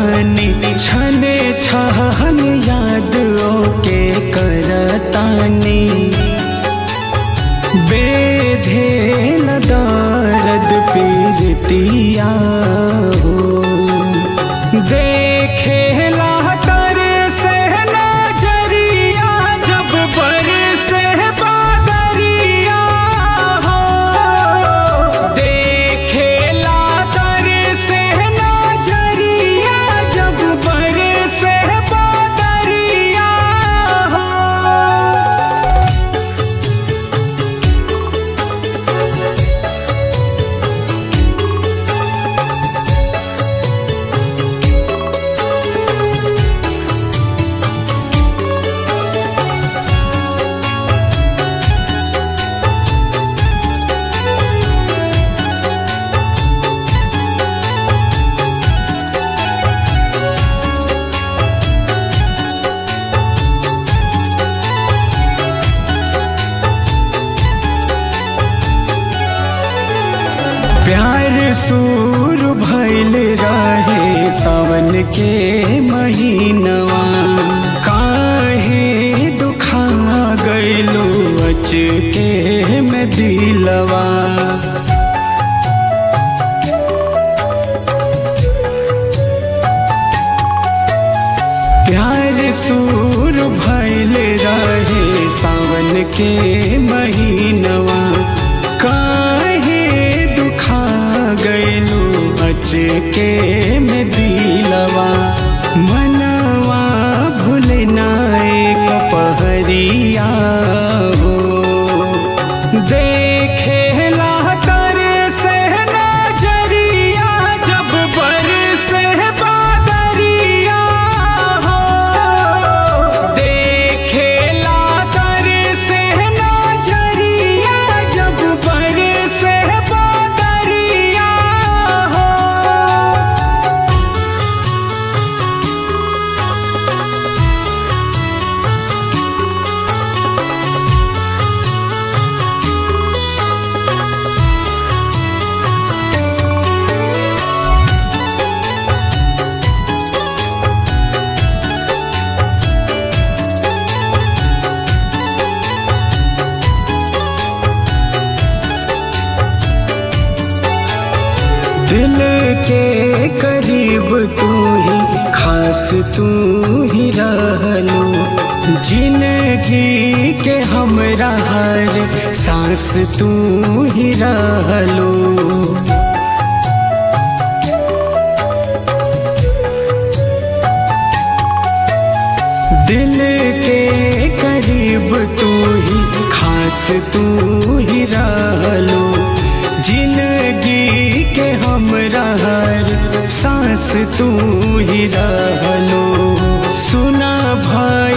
बानी छने छहन याद ओके करतानी बेधेल दर्द पीरतिया हो देखेला तर से नजरिया जब बरसे बादरिया हो देखेला तर से नजरिया जब बरसे बादरिया हो। प्यार सूर भइल रहे सावन के महीनवा काहे दुखा गइलो अचके में दिलवा प्यार सूर भइल रहे सावन के महीनवा काहे गइलू अचके में दिलवा मनवा भूलना एक पहरिया हो देखेला तर से नजरिया जब बरसे बादरिया हो देखेला तर से नजरिया जब बरसे दिल के करीब तू ही खास तू ही रहलू जिंदगी के हमरा हर सांस तू ही रहलू दिल के करीब तू ही खास तू ही रहलू जिंदगी के हमरा हर सांस तू ही रहलो सुना भाई